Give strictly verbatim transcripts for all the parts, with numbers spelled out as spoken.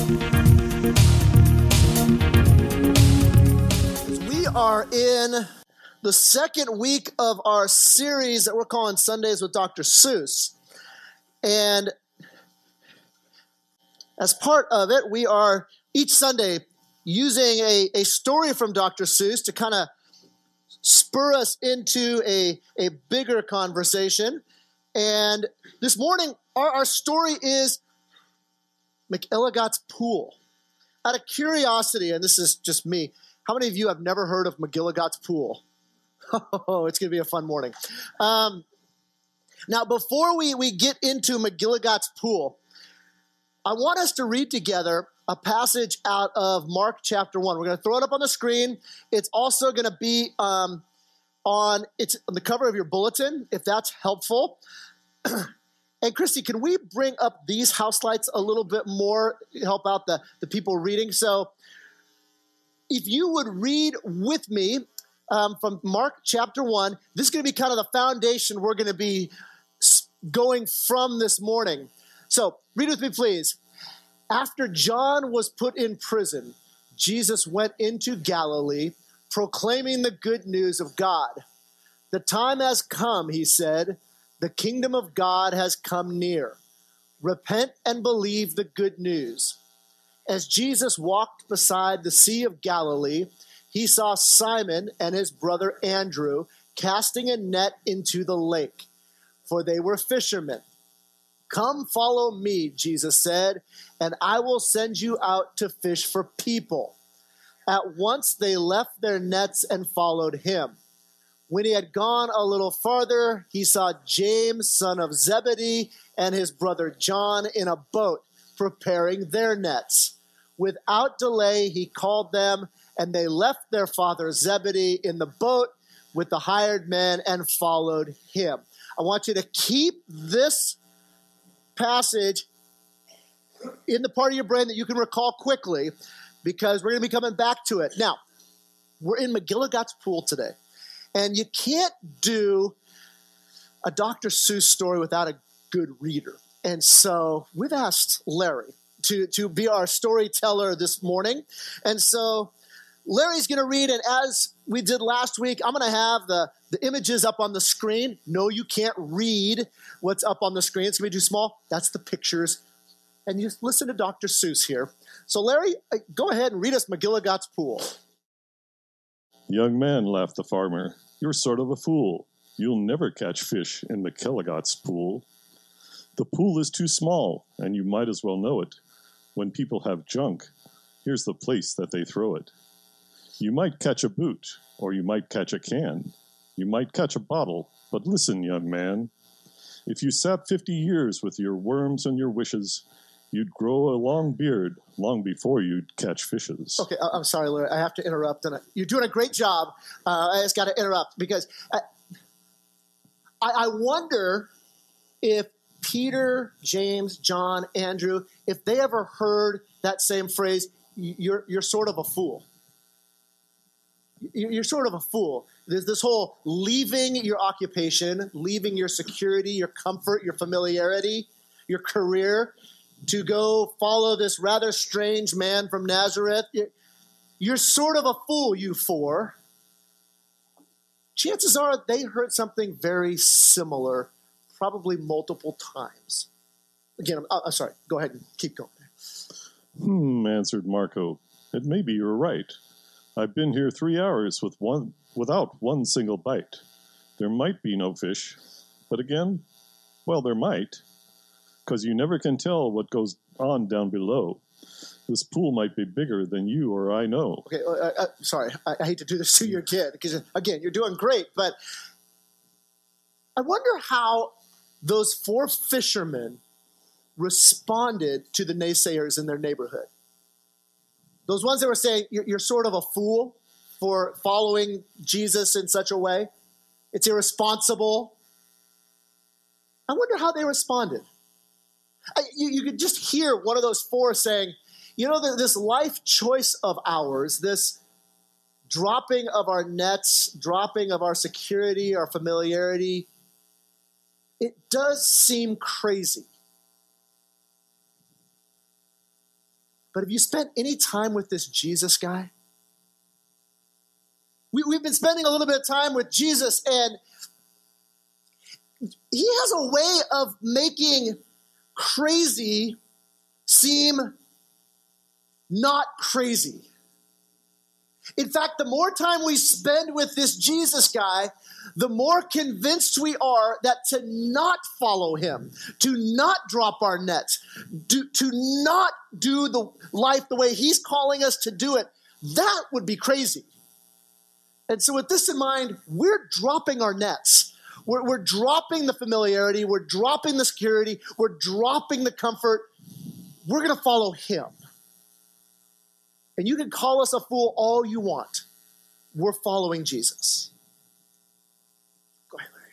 We are in the second week of our series that we're calling Sundays with Doctor Seuss. And as part of it, we are each Sunday using a, a story from Doctor Seuss to kind of spur us into a, a bigger conversation. And this morning, our, our story is McElligot's Pool. Out of curiosity, and this is just me, how many of you have never heard of McGilligot's Pool? Oh, it's going to be a fun morning. Um, now, before we, we get into McGilligot's Pool, I want us to read together a passage out of Mark chapter one. We're going to throw it up on the screen. It's also going to be um, on, it's on the cover of your bulletin, if that's helpful. And Christy, can we bring up these house lights a little bit more, help out the, the people reading? So if you would read with me um, from Mark chapter one, this is going to be kind of the foundation we're going to be going from this morning. So read with me, please. After John was put in prison, Jesus went into Galilee, proclaiming the good news of God. The time has come, he said. The kingdom of God has come near. Repent and believe the good news. As Jesus walked beside the Sea of Galilee, he saw Simon and his brother Andrew casting a net into the lake, for they were fishermen. Come follow me, Jesus said, and I will send you out to fish for people. At once they left their nets and followed him. When he had gone a little farther, he saw James, son of Zebedee, and his brother John in a boat, preparing their nets. Without delay, he called them, and they left their father Zebedee in the boat with the hired men and followed him. I want you to keep this passage in the part of your brain that you can recall quickly, because we're going to be coming back to it. Now, we're in McGilligot's Pool today. And you can't do a Doctor Seuss story without a good reader. And so we've asked Larry to, to be our storyteller this morning. And so Larry's going to read, and as we did last week, I'm going to have the, the images up on the screen. No, you can't read what's up on the screen. It's going to be too small. That's the pictures. And you listen to Doctor Seuss here. So Larry, go ahead and read us McGilligot's Pool. Young man, laughed the farmer, you're sort of a fool. You'll never catch fish in McElligot's Pool. The pool is too small, and you might as well know it. When people have junk, here's the place that they throw it. You might catch a boot, or you might catch a can. You might catch a bottle, but listen, young man. If you sat fifty years with your worms and your wishes, you'd grow a long beard long before you'd catch fishes. Okay, I'm sorry, Larry. I have to interrupt. And you're doing a great job. Uh, I just got to interrupt because I, I wonder if Peter, James, John, Andrew, if they ever heard that same phrase, you're, you're sort of a fool. You're sort of a fool. There's this whole leaving your occupation, leaving your security, your comfort, your familiarity, your career, to go follow this rather strange man from Nazareth. You're sort of a fool, you four. Chances are they heard something very similar, probably multiple times. Again, I'm, I'm sorry. Go ahead and keep going. Hmm, answered Marco. It may be you're right. I've been here three hours with one without one single bite. There might be no fish, but again, well, there might. Because you never can tell what goes on down below. This pool might be bigger than you or I know. Okay, uh, uh, sorry, I, I hate to do this to your kid, because, again, you're doing great, but I wonder how those four fishermen responded to the naysayers in their neighborhood. Those ones that were saying, you're, you're sort of a fool for following Jesus in such a way. It's irresponsible. I wonder how they responded. I, you, you could just hear one of those four saying, you know, the, this life choice of ours, this dropping of our nets, dropping of our security, our familiarity, it does seem crazy. But have you spent any time with this Jesus guy? We, we've been spending a little bit of time with Jesus, and he has a way of making crazy seem not crazy. In fact, the more time we spend with this Jesus guy, the more convinced we are that to not follow him, to not drop our nets, do, to not do the life the way he's calling us to do it, that would be crazy. And so with this in mind, we're dropping our nets. We're, we're dropping the familiarity. We're dropping the security. We're dropping the comfort. We're going to follow him. And you can call us a fool all you want. We're following Jesus. Go ahead, Larry.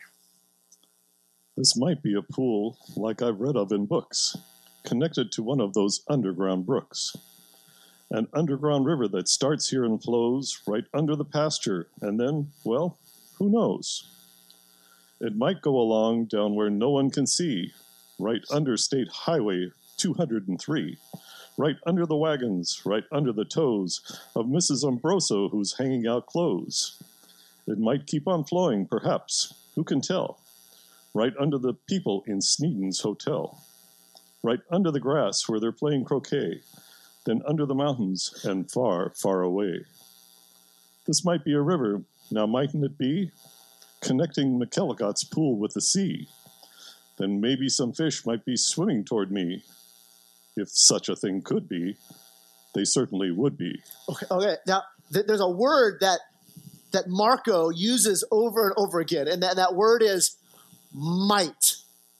This might be a pool like I've read of in books, connected to one of those underground brooks. An underground river that starts here and flows right under the pasture, and then, well, who knows? It might go along down where no one can see, right under State Highway two hundred three, right under the wagons, right under the toes of Missus Umbroso who's hanging out clothes. It might keep on flowing, perhaps, who can tell? Right under the people in Sneeden's Hotel, right under the grass where they're playing croquet, then under the mountains and far, far away. This might be a river, now mightn't it be? Connecting McElligot's pool with the sea. Then maybe some fish might be swimming toward me. If such a thing could be, they certainly would be. Okay, okay. Now, th- there's a word that that Marco uses over and over again, and that, that word is might.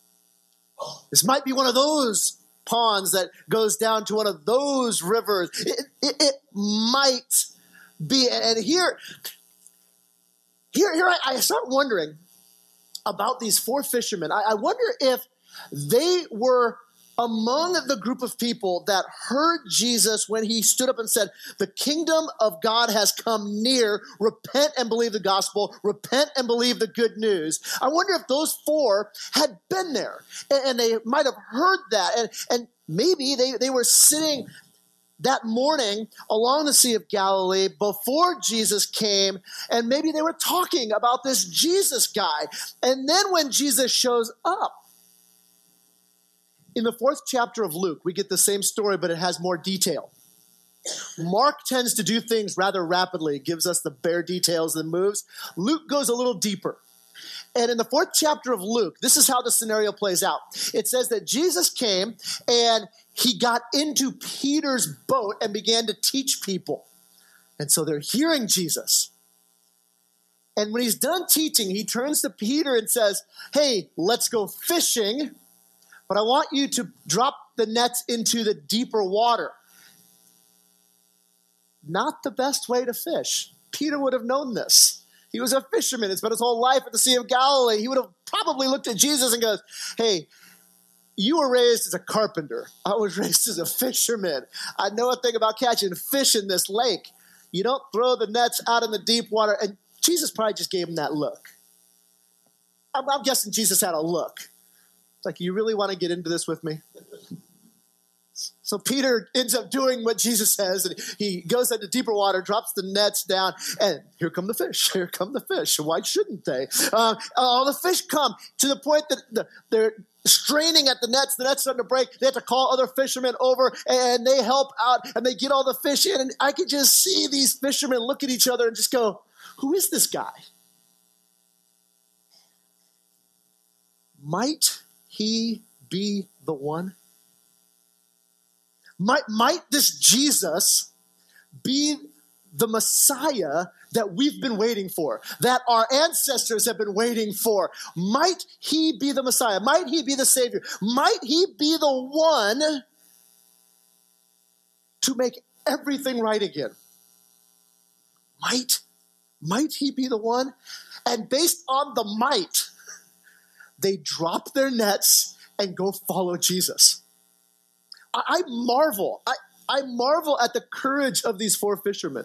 This might be one of those ponds that goes down to one of those rivers. It, it, it might be. And here, here, here I, I start wondering about these four fishermen. I, I wonder if they were among the group of people that heard Jesus when he stood up and said, the kingdom of God has come near. Repent and believe the gospel. Repent and believe the good news. I wonder if those four had been there and, and they might have heard that. And, and maybe they, they were sitting that morning along the Sea of Galilee before Jesus came, and maybe they were talking about this Jesus guy. And then when Jesus shows up, in the fourth chapter of Luke, we get the same story, but it has more detail. Mark tends to do things rather rapidly, gives us the bare details and moves. Luke goes a little deeper. And in the fourth chapter of Luke, this is how the scenario plays out. It says that Jesus came and he got into Peter's boat and began to teach people. And so they're hearing Jesus. And when he's done teaching, he turns to Peter and says, hey, let's go fishing. But I want you to drop the nets into the deeper water. Not the best way to fish. Peter would have known this. He was a fisherman. He spent his whole life at the Sea of Galilee. He would have probably looked at Jesus and goes, hey, you were raised as a carpenter. I was raised as a fisherman. I know a thing about catching fish in this lake. You don't throw the nets out in the deep water. And Jesus probably just gave him that look. I'm, I'm guessing Jesus had a look. It's like, you really want to get into this with me? So Peter ends up doing what Jesus says, and he goes into deeper water, drops the nets down, and here come the fish. Here come the fish. Why shouldn't they? Uh, all the fish come to the point that the, they're straining at the nets. The nets starting to break. They have to call other fishermen over, and they help out, and they get all the fish in. And I could just see these fishermen look at each other and just go, who is this guy? Might he be the one? Might, might this Jesus be the Messiah that we've been waiting for, that our ancestors have been waiting for? Might he be the Messiah? Might he be the Savior? Might he be the one to make everything right again? Might, might he be the one? And based on the might, they drop their nets and go follow Jesus. I, I marvel. I, I marvel at the courage of these four fishermen.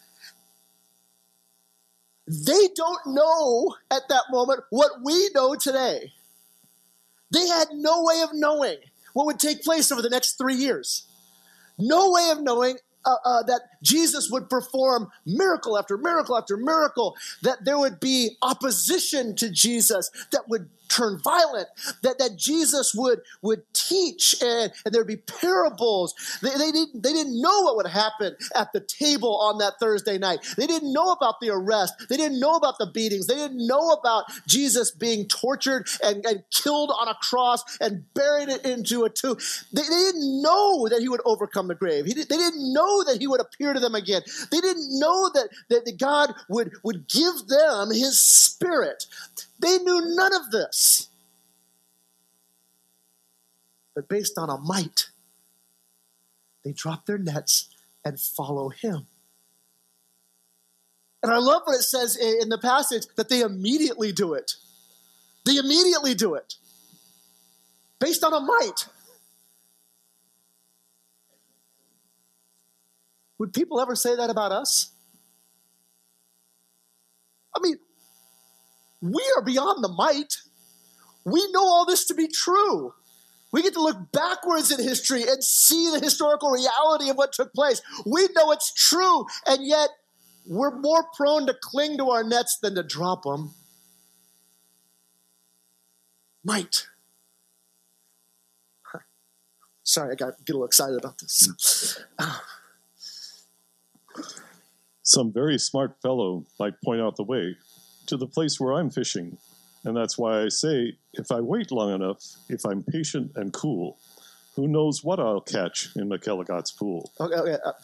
They don't know at that moment what we know today. They had no way of knowing what would take place over the next three years. no way of knowing uh, uh, that Jesus would perform miracle after miracle after miracle, that there would be opposition to Jesus that would turn violent, that, that Jesus would, would teach and, and there'd be parables. They, they, didn't, they didn't know what would happen at the table on that Thursday night. They didn't know about the arrest. They didn't know about the beatings. They didn't know about Jesus being tortured and, and killed on a cross and buried it into a tomb. They, they didn't know that he would overcome the grave. He did, they didn't know that he would appear to them again. They didn't know that, that God would, would give them his spirit. They knew none of this. But based on a might, they drop their nets and follow him. And I love what it says in the passage that they immediately do it. They immediately do it. Based on a might. Would people ever say that about us? I mean, we are beyond the might. We know all this to be true. We get to look backwards in history and see the historical reality of what took place. We know it's true, and yet we're more prone to cling to our nets than to drop them. Might. Sorry, I got get a little excited about this. Some very smart fellow might point out the way to the place where I'm fishing. And that's why I say, if I wait long enough, if I'm patient and cool, who knows what I'll catch in McElligot's pool. Okay, okay. Uh,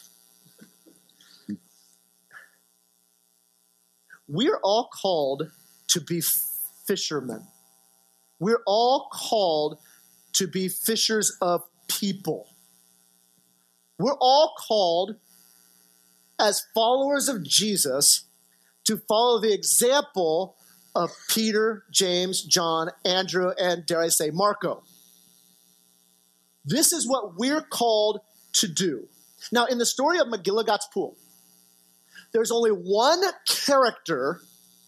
we're all called to be fishermen. We're all called to be fishers of people. We're all called as followers of Jesus to follow the example of Peter, James, John, Andrew, and dare I say, Marco. This is what we're called to do. Now, in the story of McGilligot's Pool, there's only one character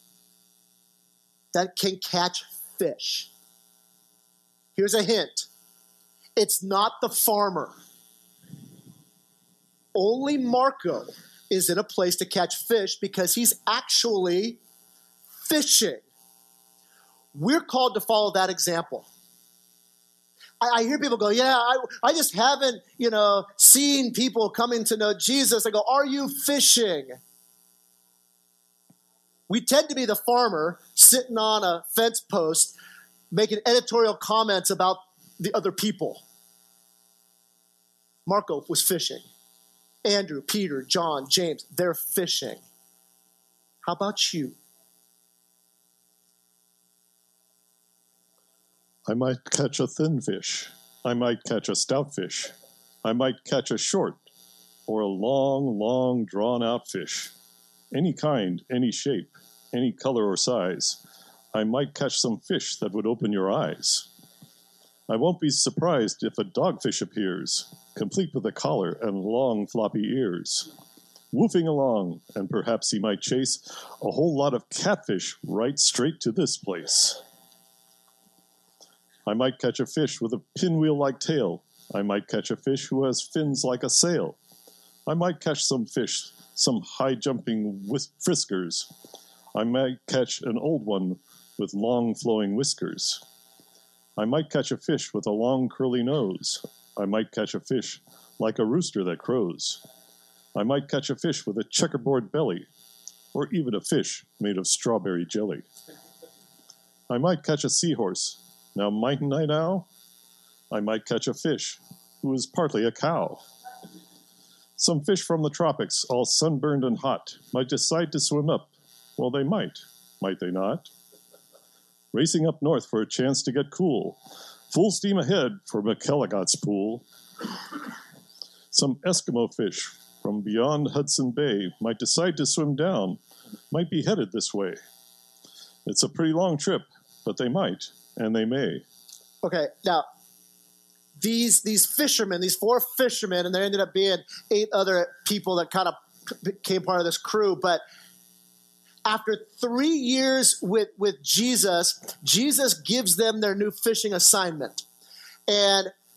that can catch fish. Here's a hint. It's not the farmer. Only Marco is in a place to catch fish because he's actually fishing. We're called to follow that example. I, I hear people go, yeah, I, I just haven't, you know, seen people coming to know Jesus. I go, are you fishing? We tend to be the farmer sitting on a fence post making editorial comments about the other people. Marco was fishing. Andrew, Peter, John, James, they're fishing. How about you? I might catch a thin fish. I might catch a stout fish. I might catch a short or a long, long, drawn-out fish. Any kind, any shape, any color or size. I might catch some fish that would open your eyes. I won't be surprised if a dogfish appears, complete with a collar and long floppy ears, woofing along, and perhaps he might chase a whole lot of catfish right straight to this place. I might catch a fish with a pinwheel-like tail. I might catch a fish who has fins like a sail. I might catch some fish, some high-jumping whis- friskers. I might catch an old one with long flowing whiskers. I might catch a fish with a long curly nose. I might catch a fish like a rooster that crows. I might catch a fish with a checkerboard belly, or even a fish made of strawberry jelly. I might catch a seahorse. Now mightn't I now? I might catch a fish who is partly a cow. Some fish from the tropics, all sunburned and hot, might decide to swim up. Well, they might. Might they not? Racing up north for a chance to get cool. Full steam ahead for McElligot's Pool. Some Eskimo fish from beyond Hudson Bay might decide to swim down, might be headed this way. It's a pretty long trip, but they might, and they may. Okay, now, these these fishermen, these four fishermen, and there ended up being eight other people that kind of became part of this crew, but after three years with, with Jesus, Jesus gives them their new fishing assignment. And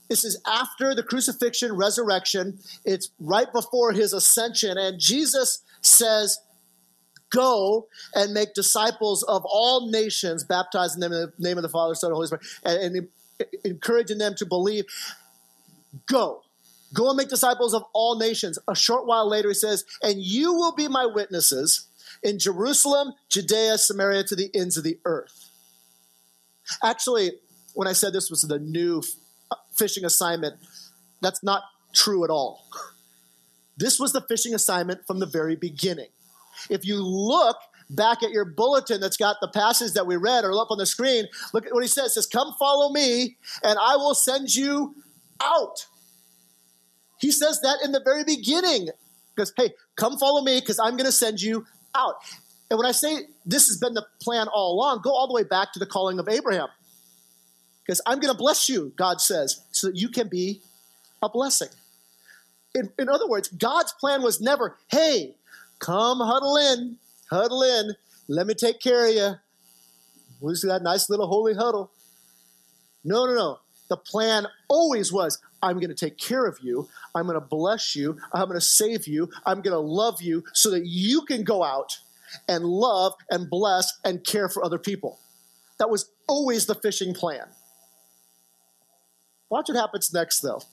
This is after the crucifixion, resurrection. It's right before his ascension. And Jesus says, go and make disciples of all nations, baptizing them in the name of the Father, Son, and Holy Spirit, and, and encouraging them to believe. Go. Go and make disciples of all nations. A short while later, he says, and you will be my witnesses in Jerusalem, Judea, Samaria, to the ends of the earth. Actually, when I said this was the new fishing assignment, that's not true at all. This was the fishing assignment from the very beginning. If you look back at your bulletin that's got the passage that we read or up on the screen, look at what he says. He says, come follow me, and I will send you out. He says that in the very beginning. Because, hey, come follow me because I'm going to send you out. And when I say this has been the plan all along, go all the way back to the calling of Abraham. Because I'm going to bless you, God says, so that you can be a blessing. In, in other words, God's plan was never, hey, come huddle in, huddle in, let me take care of you. Who's that nice little holy huddle? No, no, no. The plan always was, I'm going to take care of you. I'm going to bless you. I'm going to save you. I'm going to love you so that you can go out and love and bless and care for other people. That was always the fishing plan. Watch what happens next, though.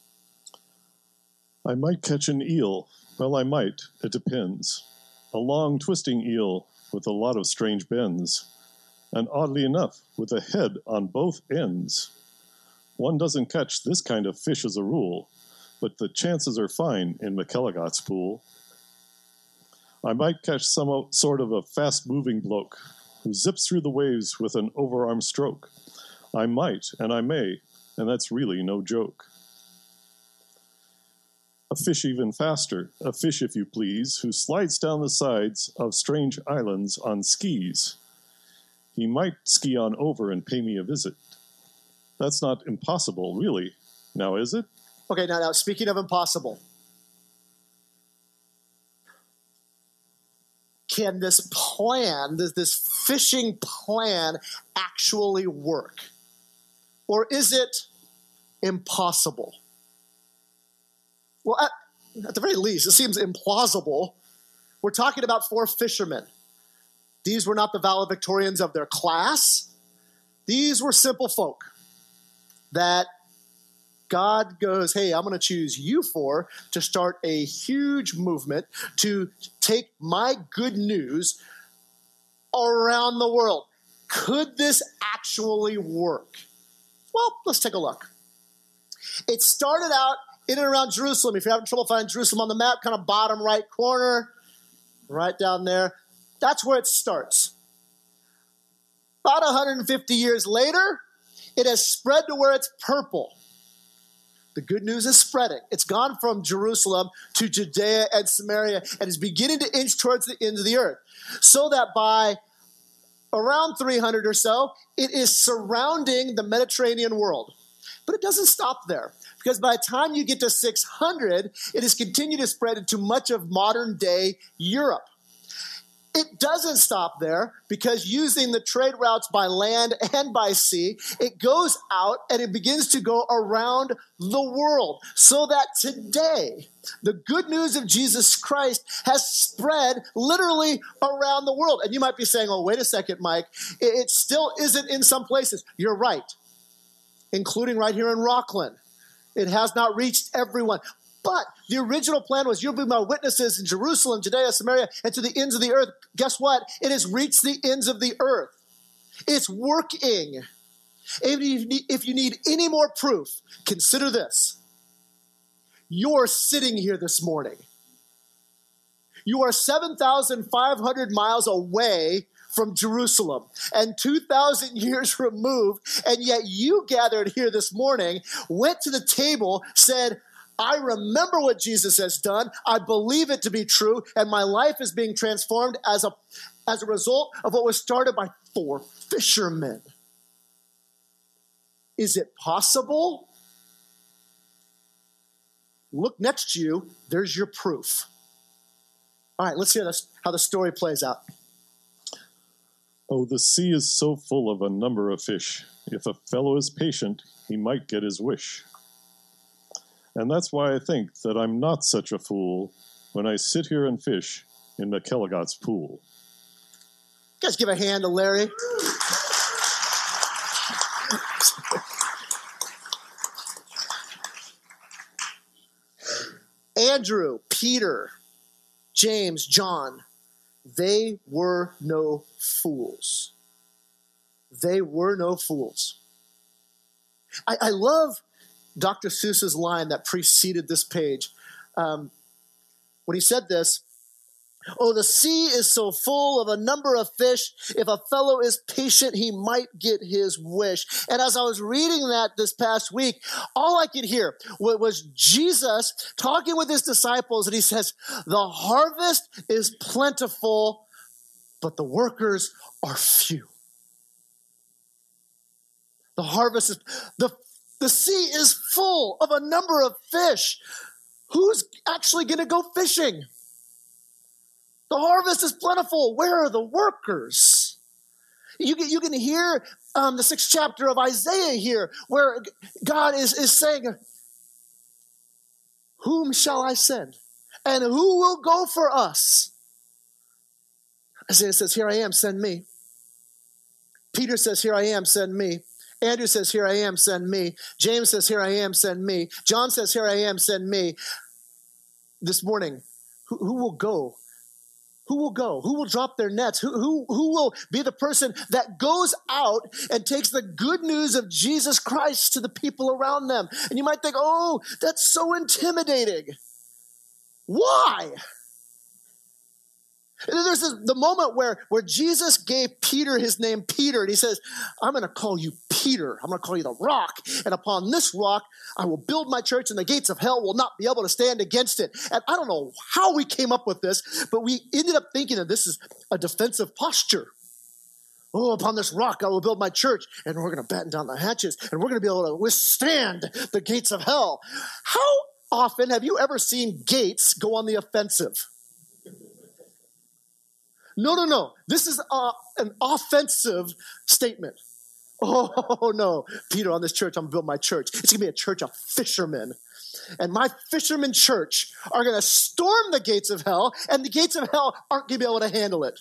I might catch an eel. Well, I might. It depends. A long, twisting eel with a lot of strange bends. And oddly enough, with a head on both ends. One doesn't catch this kind of fish as a rule, but the chances are fine in McElligot's pool. I might catch some sort of a fast-moving bloke who zips through the waves with an overarm stroke. I might, and I may, and that's really no joke. A fish even faster, a fish, if you please, who slides down the sides of strange islands on skis. He might ski on over and pay me a visit. That's not impossible, really. Now, is it? Okay, now, now speaking of impossible, can this plan, this, this fishing plan actually work? Or is it impossible? Well, at, at the very least, it seems implausible. We're talking about four fishermen. These were not the valedictorians of their class. These were simple folk that God goes, hey, I'm going to choose you for to start a huge movement to take my good news around the world. Could this actually work? Well, let's take a look. It started out in and around Jerusalem. If you're having trouble finding Jerusalem on the map, kind of bottom right corner, right down there. That's where it starts. About one hundred fifty years later, it has spread to where it's purple. The good news is spreading. It's gone from Jerusalem to Judea and Samaria and is beginning to inch towards the ends of the earth. So that by around three hundred or so, it is surrounding the Mediterranean world. But it doesn't stop there, because by the time you get to six hundred, it has continued to spread into much of modern-day Europe. It doesn't stop there, because using the trade routes by land and by sea, it goes out and it begins to go around the world. So that today, the good news of Jesus Christ has spread literally around the world. And you might be saying, oh, wait a second, Mike. It still isn't in some places. You're right, including right here in Rockland. It has not reached everyone. But the original plan was, you'll be my witnesses in Jerusalem, Judea, Samaria, and to the ends of the earth. Guess what? It has reached the ends of the earth. It's working. If you need any more proof, consider this. You're sitting here this morning. You are seven thousand five hundred miles away from Jerusalem and two thousand years removed, and yet you gathered here this morning, went to the table, said, I remember what Jesus has done. I believe it to be true, and my life is being transformed as a, as a result of what was started by four fishermen. Is it possible? Look next to you. There's your proof. All right, let's hear this, how the story plays out. Oh, the sea is so full of a number of fish. If a fellow is patient, he might get his wish. And that's why I think that I'm not such a fool when I sit here and fish in McElligot's pool. You guys give a hand to Larry. Andrew, Peter, James, John, they were no fools. They were no fools. I, I love Doctor Seuss's line that preceded this page. Um, when he said this, "Oh, the sea is so full of a number of fish. If a fellow is patient, he might get his wish." And as I was reading that this past week, all I could hear was Jesus talking with his disciples, and he says, "The harvest is plentiful, but the workers are few." The harvest is, the, the sea is full of a number of fish. Who's actually going to go fishing? The harvest is plentiful. Where are the workers? You can, you can hear um, the sixth chapter of Isaiah here, where God is, is saying, "Whom shall I send? And who will go for us?" Isaiah says, "Here I am, send me." Peter says, "Here I am, send me." Andrew says, "Here I am, send me." James says, "Here I am, send me." John says, "Here I am, send me." This morning, who, who will go? Who will go? Who will drop their nets? Who, who, who will be the person that goes out and takes the good news of Jesus Christ to the people around them? And you might think, "Oh, that's so intimidating." Why? And there's this, the moment where, where Jesus gave Peter his name Peter, and he says, "I'm going to call you Peter. I'm going to call you the rock. And upon this rock, I will build my church, and the gates of hell will not be able to stand against it." And I don't know how we came up with this, but we ended up thinking that this is a defensive posture. "Oh, upon this rock, I will build my church, and we're going to batten down the hatches, and we're going to be able to withstand the gates of hell." How often have you ever seen gates go on the offensive? No, no, no. This is uh, an offensive statement. "Oh, no, Peter, on this church, I'm going to build my church. It's going to be a church of fishermen. And my fisherman church are going to storm the gates of hell, and the gates of hell aren't going to be able to handle it."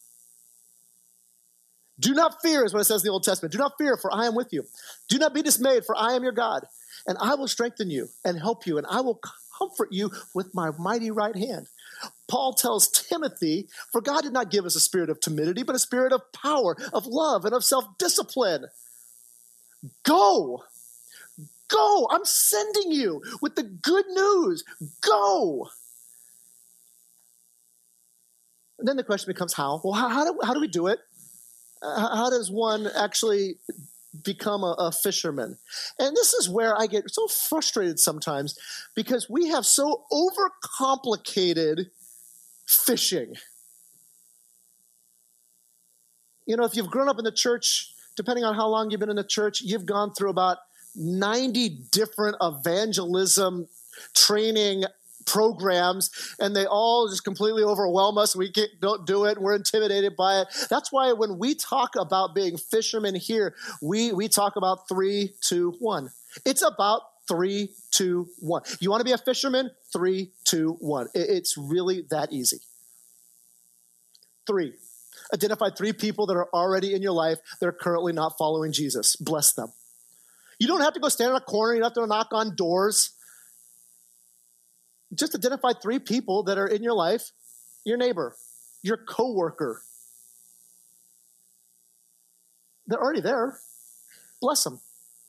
"Do not fear," is what it says in the Old Testament. "Do not fear, for I am with you. Do not be dismayed, for I am your God. And I will strengthen you and help you, and I will comfort you with my mighty right hand." Paul tells Timothy, "For God did not give us a spirit of timidity, but a spirit of power, of love, and of self-discipline." Go. Go. I'm sending you with the good news. Go. And then the question becomes how? Well, how, how, do, how do we do it? Uh, how does one actually become a, a fisherman? And this is where I get so frustrated sometimes, because we have so overcomplicated fishing. You know, if you've grown up in the church, depending on how long you've been in the church, you've gone through about ninety different evangelism training programs, and they all just completely overwhelm us. We can't, don't do it, and we're intimidated by it. That's why when we talk about being fishermen here, we, we talk about three, two, one. It's about three, two, one. You want to be a fisherman? Three, two, one. It, it's really that easy. Three. Identify three people that are already in your life that are currently not following Jesus. Bless them. You don't have to go stand in a corner. You don't have to knock on doors. Just identify three people that are in your life: your neighbor, your coworker. They're already there. Bless them.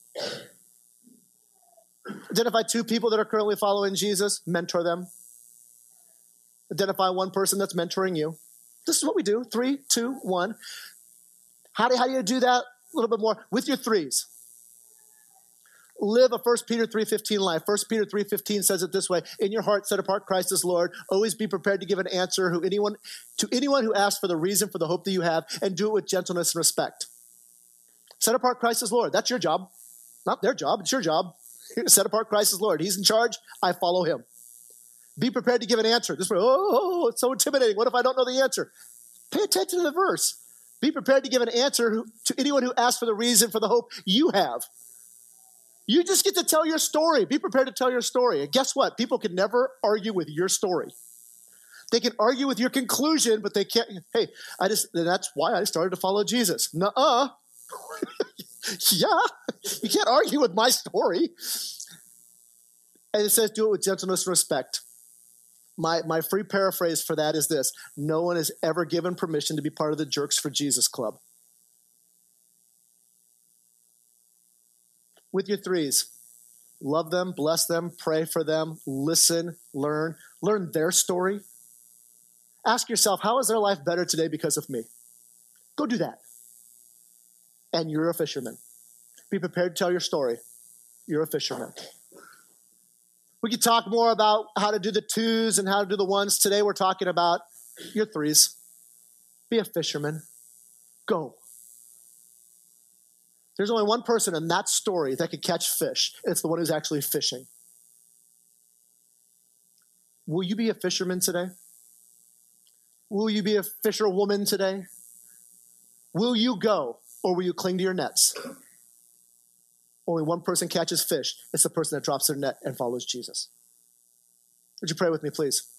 Identify two people that are currently following Jesus. Mentor them. Identify one person that's mentoring you. This is what we do. Three, two, one. How do, how do you do that? A little bit more with your threes. Live a First Peter three fifteen life. First Peter three fifteen says it this way: "In your heart set apart Christ as Lord. Always be prepared to give an answer who anyone to anyone who asks for the reason for the hope that you have, and do it with gentleness and respect." Set apart Christ as Lord. That's your job. Not their job. It's your job. Set apart Christ as Lord. He's in charge. I follow him. Be prepared to give an answer. This way, oh, it's so intimidating. What if I don't know the answer? Pay attention to the verse. Be prepared to give an answer who, to anyone who asks for the reason for the hope you have. You just get to tell your story. Be prepared to tell your story. And guess what? People can never argue with your story. They can argue with your conclusion, but they can't. Hey, I just, that's why I started to follow Jesus. Nuh-uh. Yeah, you can't argue with my story. And it says, do it with gentleness and respect. My, my free paraphrase for that is this: no one is ever given permission to be part of the Jerks for Jesus Club. With your threes, love them, bless them, pray for them, listen, learn, learn their story. Ask yourself, how is their life better today because of me? Go do that. And you're a fisherman. Be prepared to tell your story. You're a fisherman. We could talk more about how to do the twos and how to do the ones. Today we're talking about your threes. Be a fisherman. Go. There's only one person in that story that can catch fish. It's the one who's actually fishing. Will you be a fisherman today? Will you be a fisherwoman today? Will you go, or will you cling to your nets? Only one person catches fish. It's the person that drops their net and follows Jesus. Would you pray with me, please?